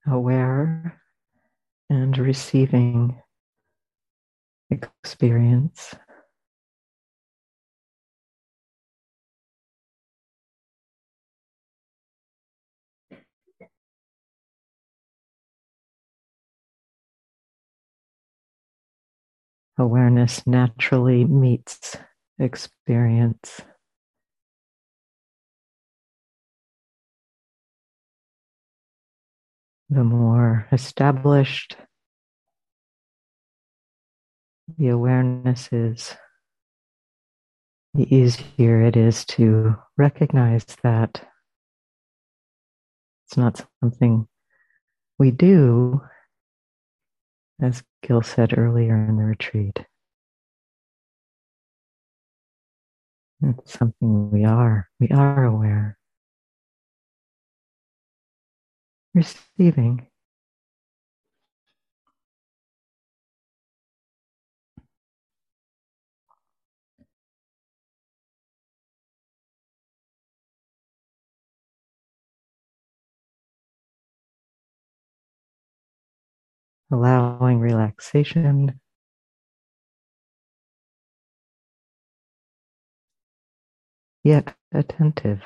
aware and receiving experience. Awareness naturally meets experience. The more established the awareness is, the easier it is to recognize that it's not something we do, as Gil said earlier in the retreat. It's something we are. We are aware. Receiving. Allowing relaxation. Yet attentive.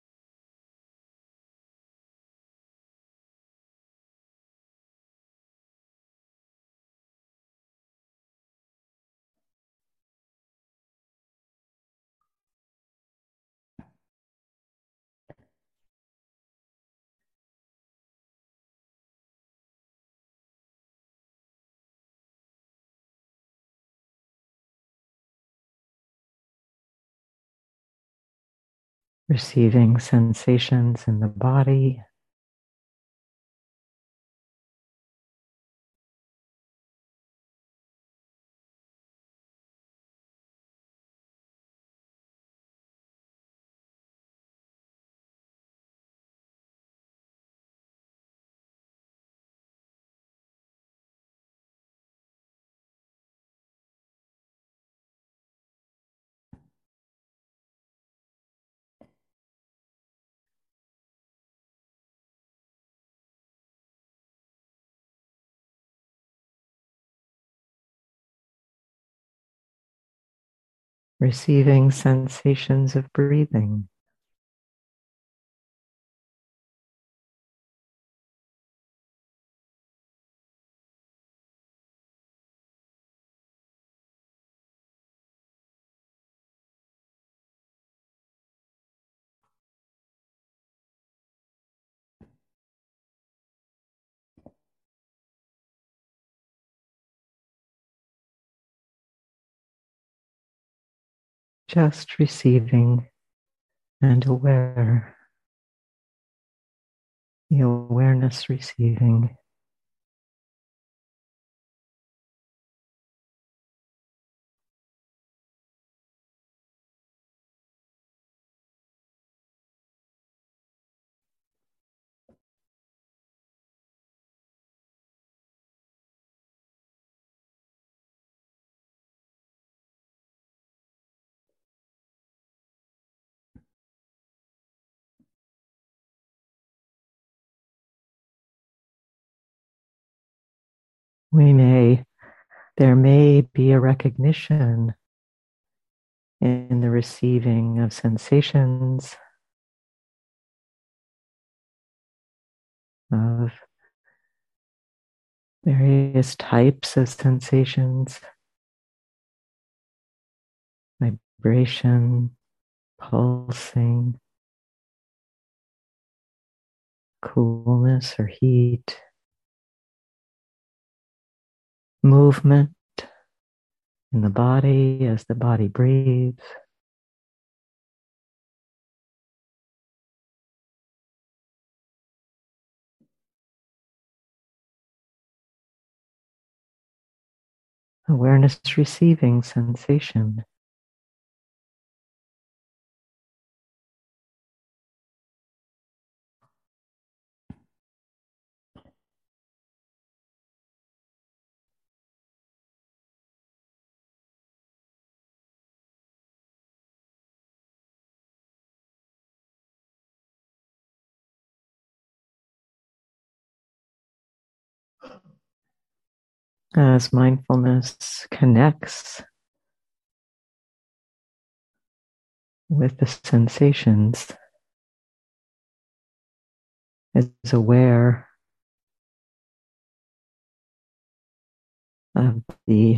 Receiving sensations in the body. Receiving sensations of breathing. Just receiving and aware. The awareness receiving. There may be a recognition in the receiving of sensations, of various types of sensations, vibration, pulsing, coolness or heat, movement in the body as the body breathes. Awareness receiving sensation. As mindfulness connects with the sensations, is aware of the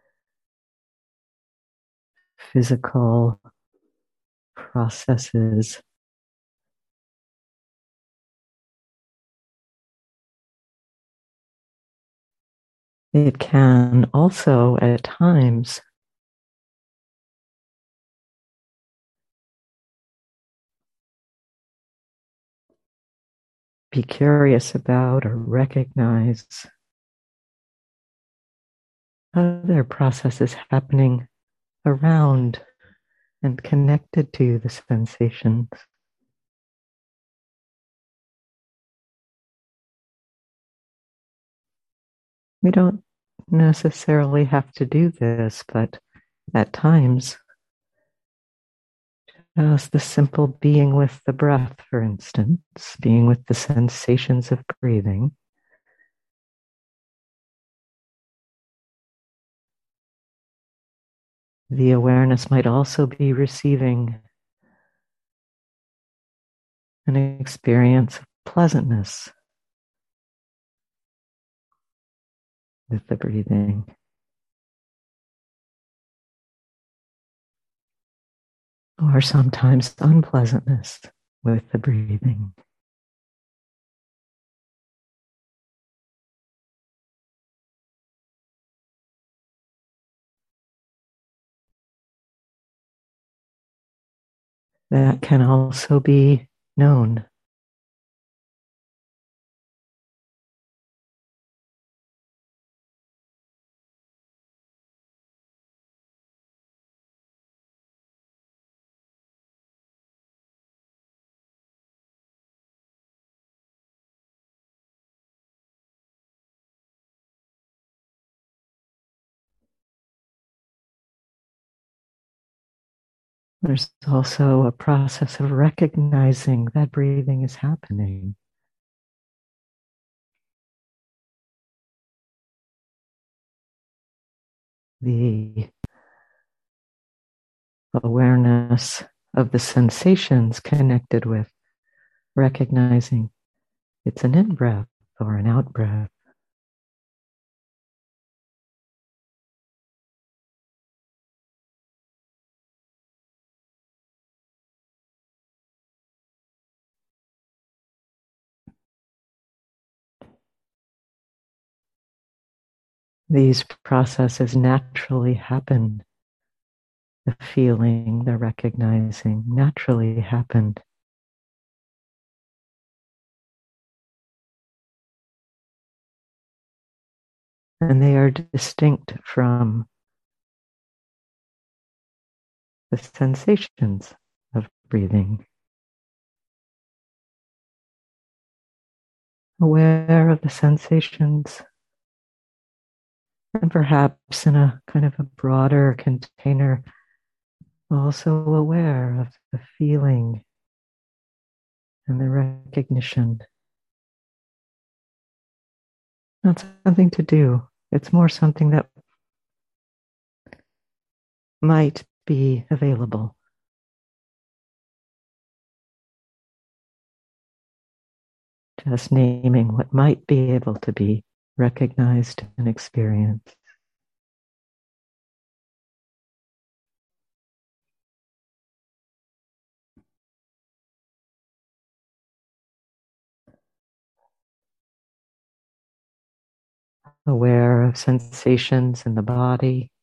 physical processes, it can also at times be curious about or recognize other processes happening around and connected to the sensations. We don't necessarily have to do this, but at times, as the simple being with the breath, for instance, being with the sensations of breathing, the awareness might also be receiving an experience of pleasantness with the breathing, or sometimes unpleasantness with the breathing. That can also be known. There's also a process of recognizing that breathing is happening. The awareness of the sensations connected with recognizing it's an in breath or an out breath. These processes naturally happen. The feeling, the recognizing naturally happened. And they are distinct from the sensations of breathing. Aware of the sensations, and perhaps in a kind of a broader container, also aware of the feeling and the recognition. Not something to do. It's more something that might be available. Just naming what might be able to be recognized and experienced. Aware of sensations in the body.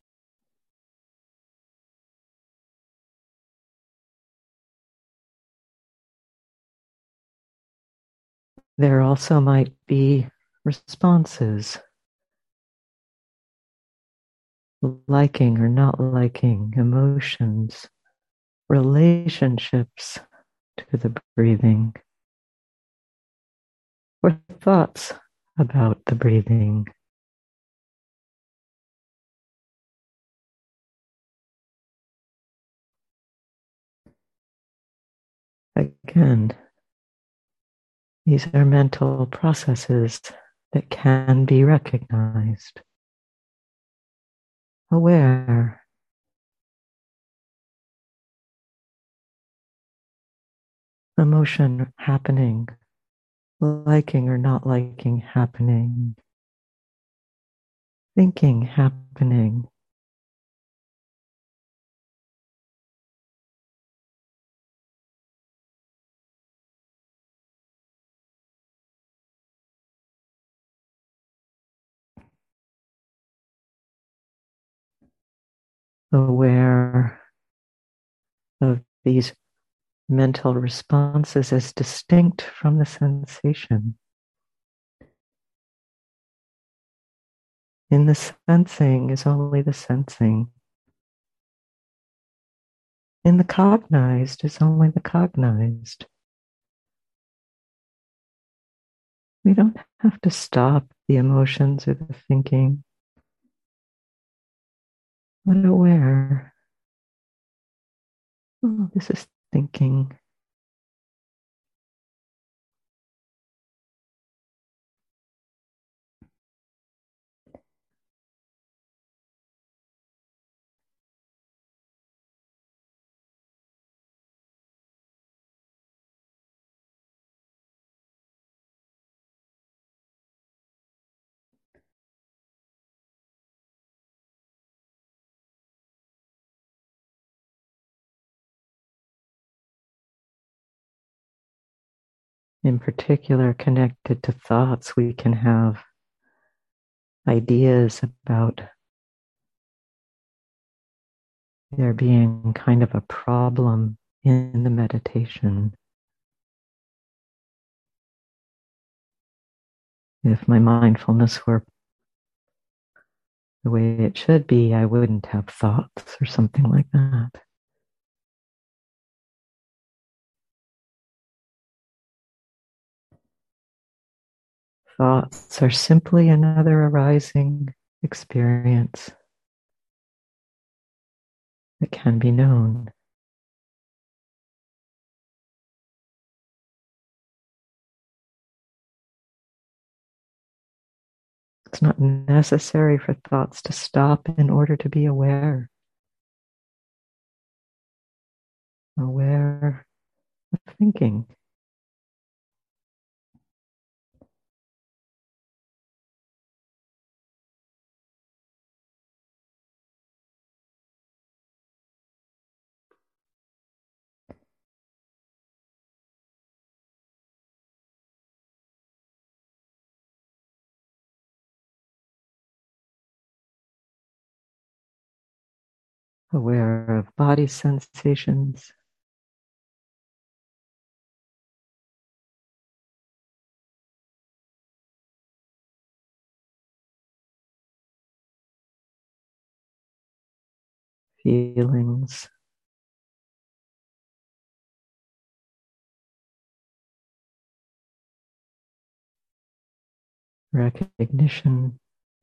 There also might be responses, liking or not liking, emotions, relationships to the breathing, or thoughts about the breathing. Again, these are mental processes that can be recognized. aware, emotion happening, liking or not liking happening, thinking happening. Aware of these mental responses as distinct from the sensation. In the sensing is only the sensing. In the cognized is only the cognized. We don't have to stop the emotions or the thinking, but aware. Oh, this is thinking. In particular, connected to thoughts, we can have ideas about there being kind of a problem in the meditation. If my mindfulness were the way it should be, I wouldn't have thoughts or something like that. Thoughts are simply another arising experience that can be known. It's not necessary for thoughts to stop in order to be aware. Aware of thinking. Aware of body sensations. Feelings. Recognition.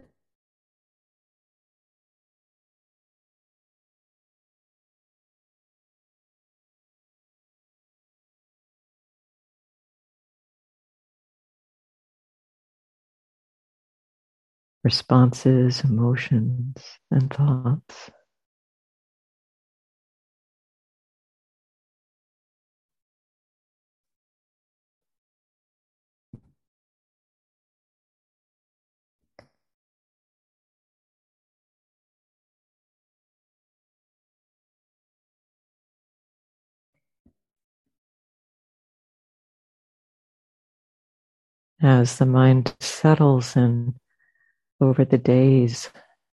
Responses, emotions, and thoughts. As the mind settles in over the days,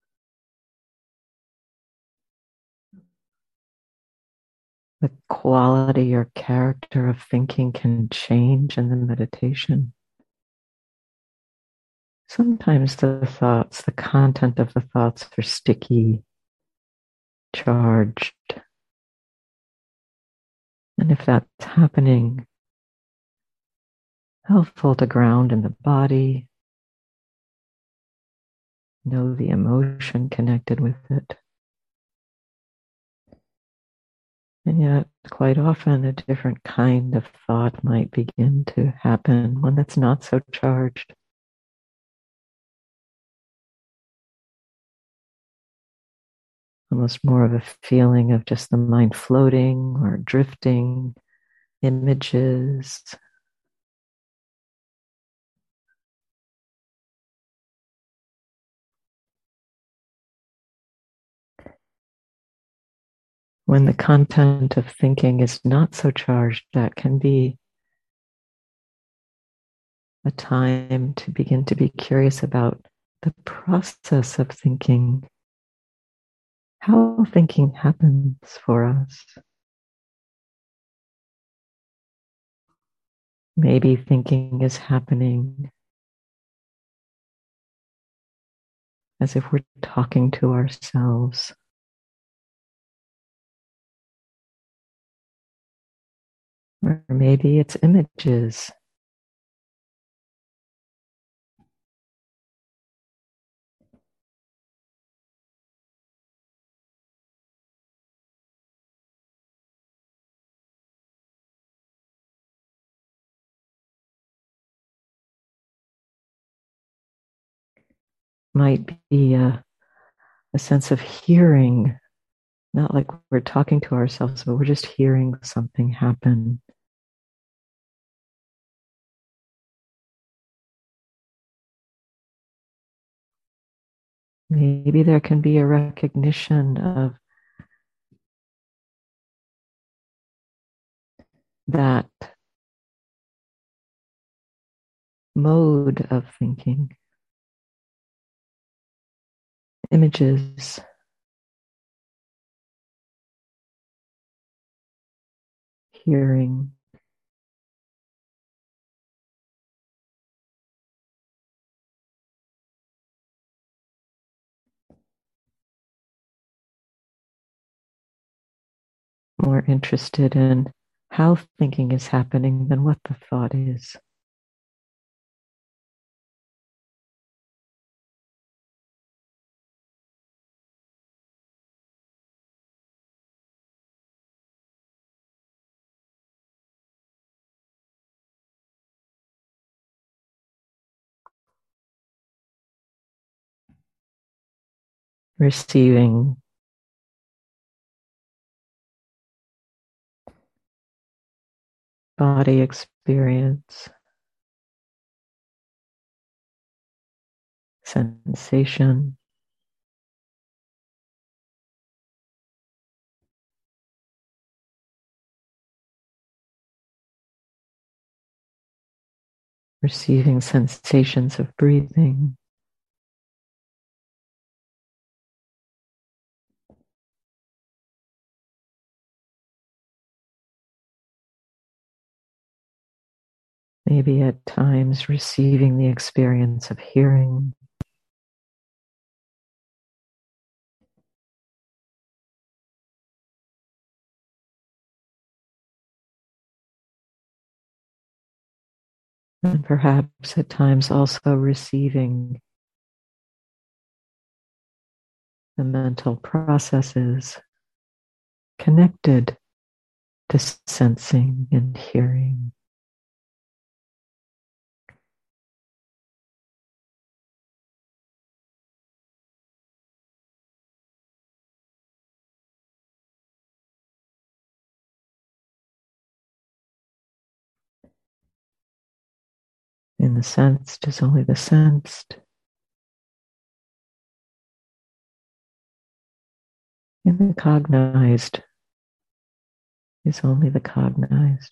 the quality or character of thinking can change in the meditation. Sometimes the thoughts, the content of the thoughts are sticky, charged. And if that's happening, helpful to ground in the body, know the emotion connected with it. And yet, quite often, a different kind of thought might begin to happen, one that's not so charged. almost more of a feeling of just the mind floating or drifting, images. When the content of thinking is not so charged, that can be a time to begin to be curious about the process of thinking, how thinking happens for us. Maybe thinking is happening as if we're talking to ourselves. Or maybe it's images. Might be a sense of hearing, not like we're talking to ourselves, but we're just hearing something happen. Maybe there can be a recognition of that mode of thinking. Images, hearing, more interested in how thinking is happening than what the thought is. Receiving body experience, sensation, receiving sensations of breathing, maybe at times receiving the experience of hearing. And perhaps at times also receiving the mental processes connected to sensing and hearing. In the sensed is only the sensed. In the cognized is only the cognized.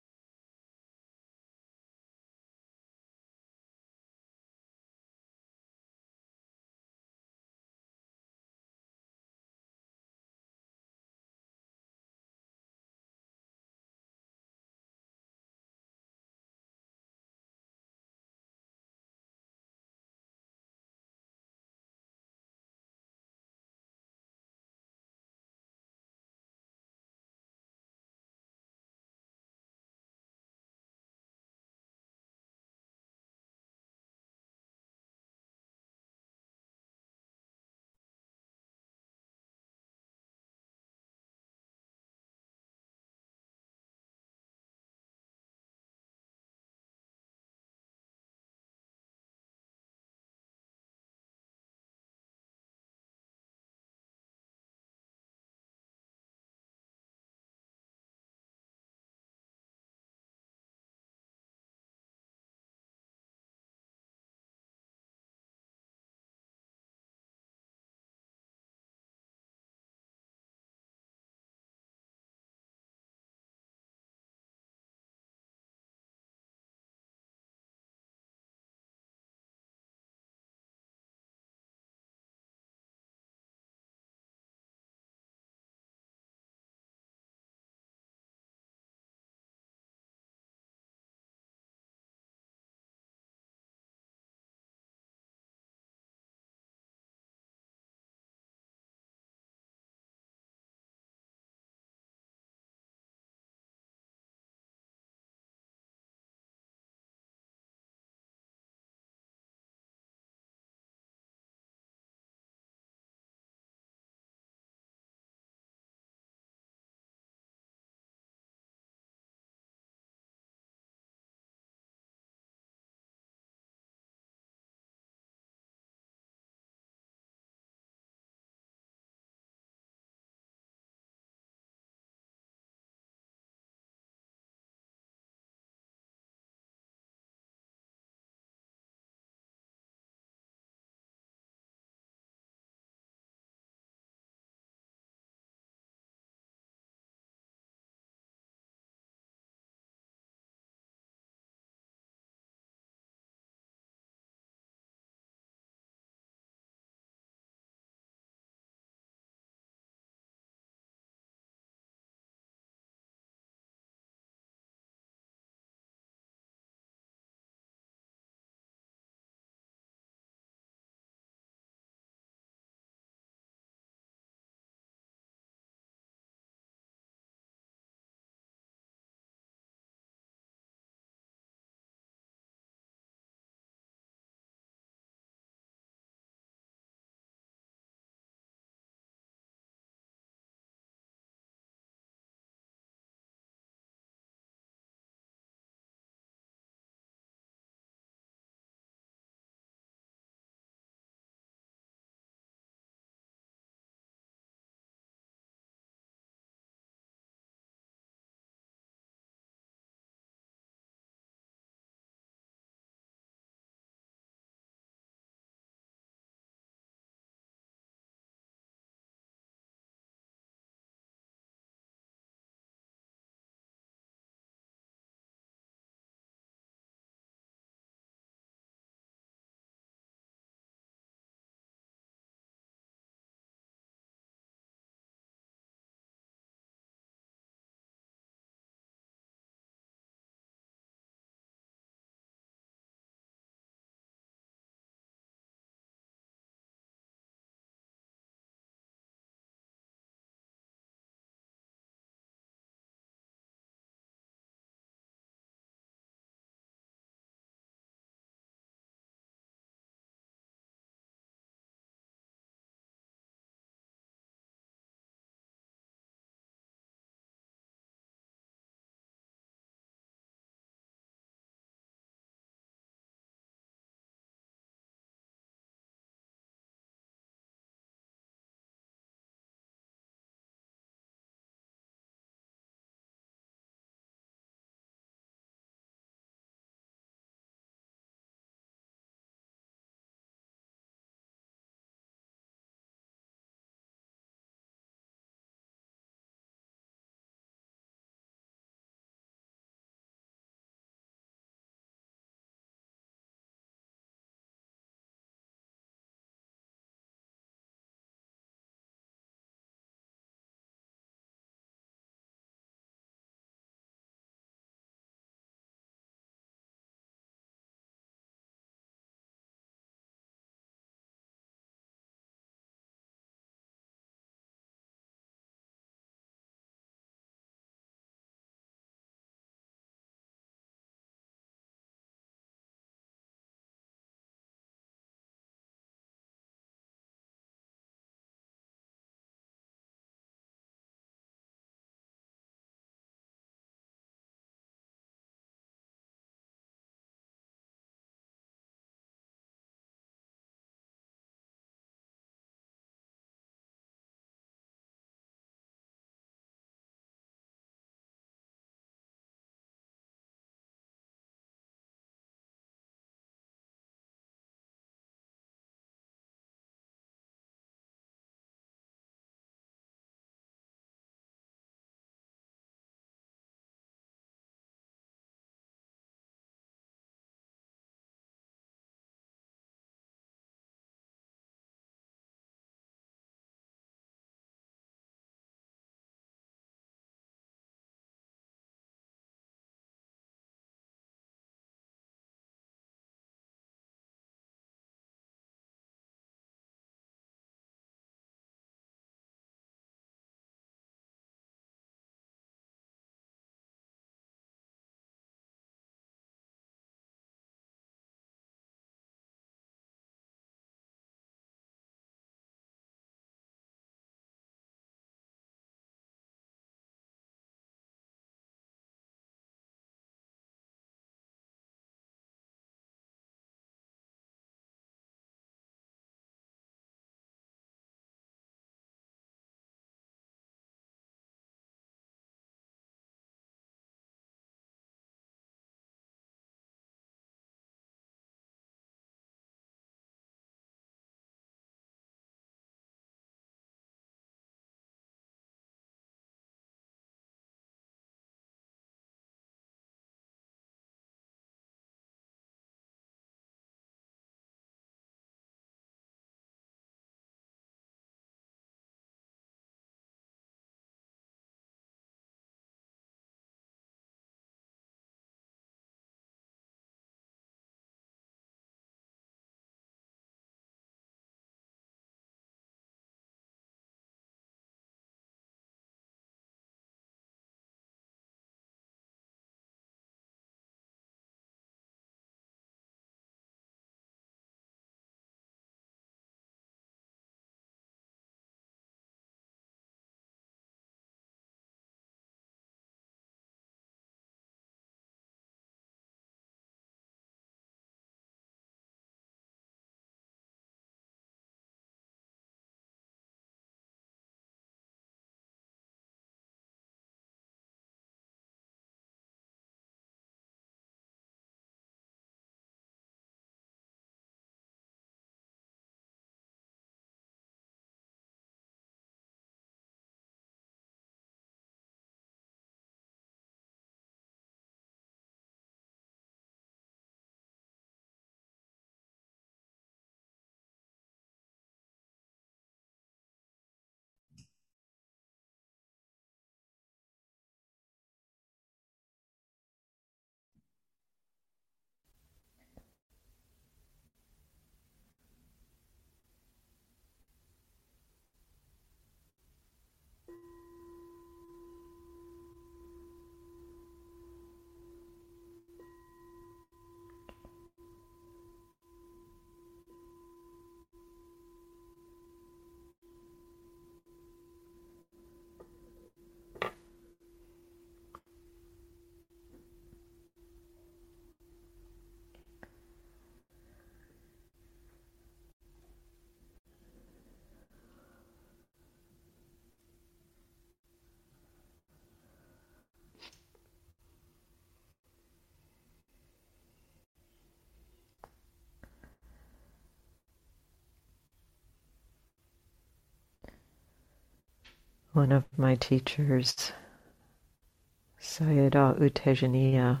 One of my teachers, Sayadaw U Tejaniya,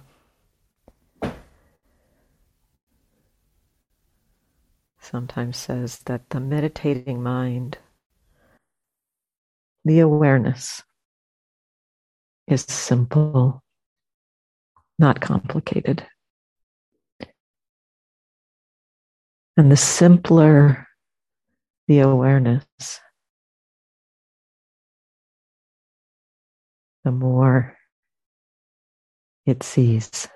sometimes says that the meditating mind, the awareness, is simple, not complicated. And the simpler the awareness, the more it sees.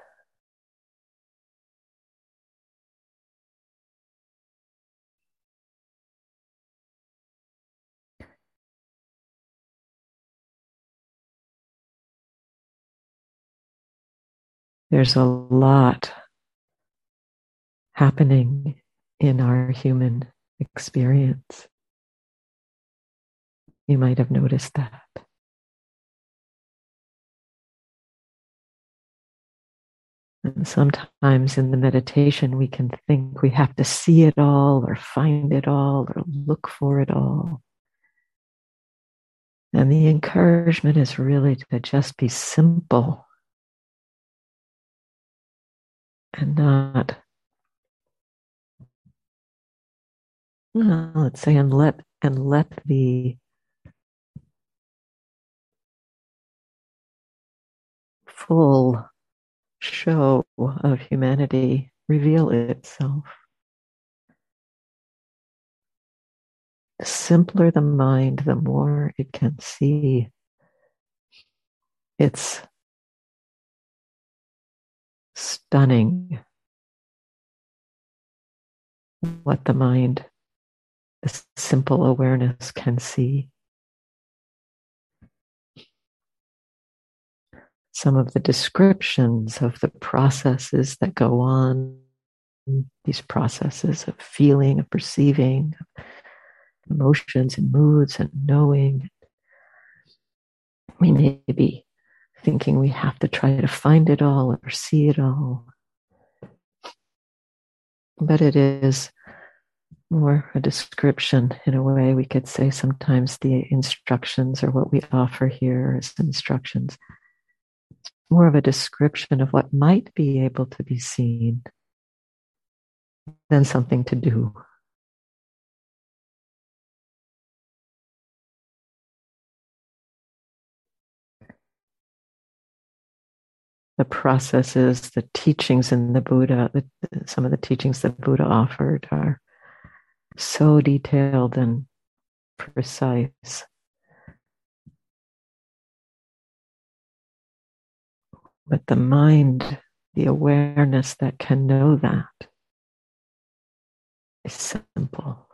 There's a lot happening in our human experience. You might have noticed that. And sometimes in the meditation, we can think we have to see it all or find it all or look for it all. And the encouragement is really to just be simple and not, well, let's say, and let the full show of humanity reveal itself. The simpler the mind, the more it can see. It's stunning what the mind, the simple awareness can see. Some of the descriptions of the processes that go on, these processes of feeling, of perceiving, emotions and moods and knowing. We may be thinking we have to try to find it all or see it all. But it is more a description. In a way, we could say sometimes the instructions or what we offer here as instructions, more of a description of what might be able to be seen than something to do. The processes, the teachings in the Buddha, some of the teachings that Buddha offered are so detailed and precise. But the mind, the awareness that can know that is simple.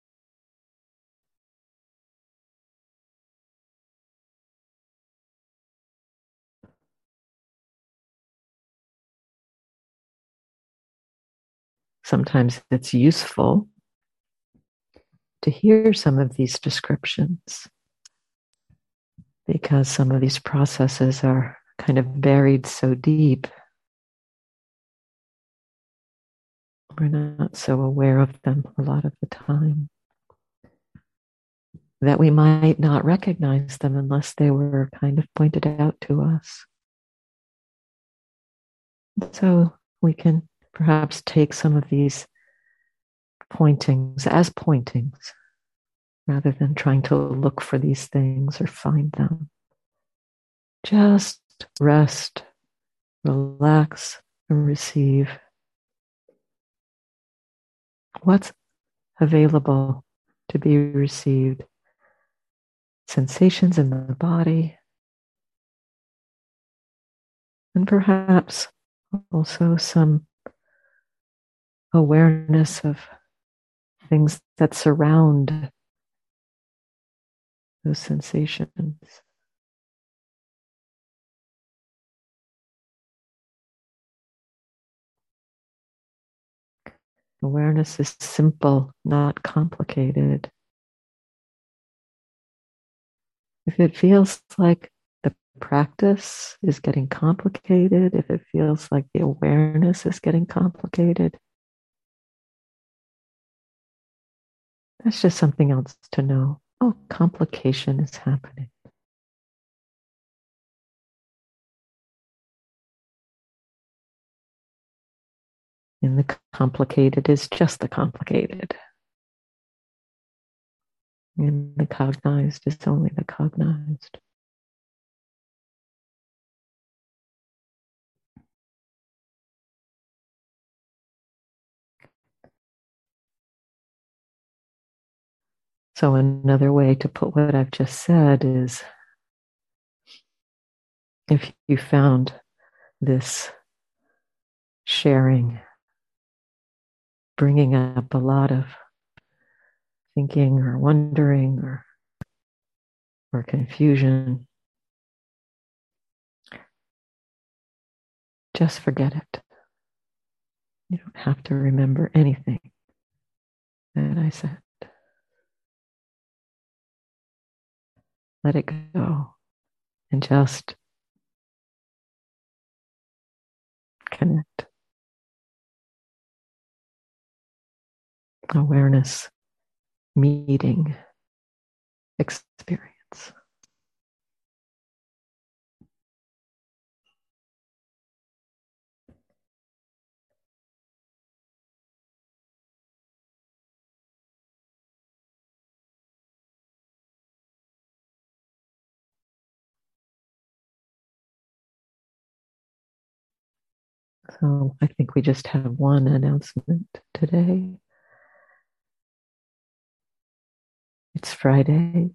Sometimes it's useful to hear some of these descriptions because some of these processes are kind of buried so deep. We're not so aware of them a lot of the time that we might not recognize them unless they were kind of pointed out to us. So we can perhaps take some of these pointings as pointings rather than trying to look for these things or find them. Just rest, relax, and receive what's available to be received. Sensations in the body, and perhaps also some awareness of things that surround those sensations. Awareness is simple, not complicated. If it feels like the practice is getting complicated, if it feels like the awareness is getting complicated, that's just something else to know. Oh, complication is happening. And the complicated is just the complicated. And the cognized is only the cognized. So, another way to put what I've just said is if you found this sharing bringing up a lot of thinking or wondering or confusion, just forget it. You don't have to remember anything that I said. Let it go and just connect. Awareness meeting experience. So I think we just have one announcement today. It's Friday.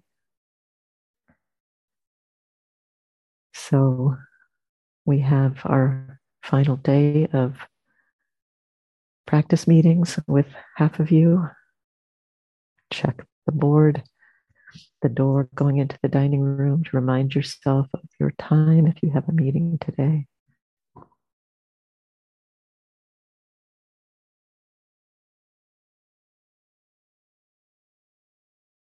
So we have our final day of practice meetings with half of you. Check the board, the door going into the dining room to remind yourself of your time if you have a meeting today.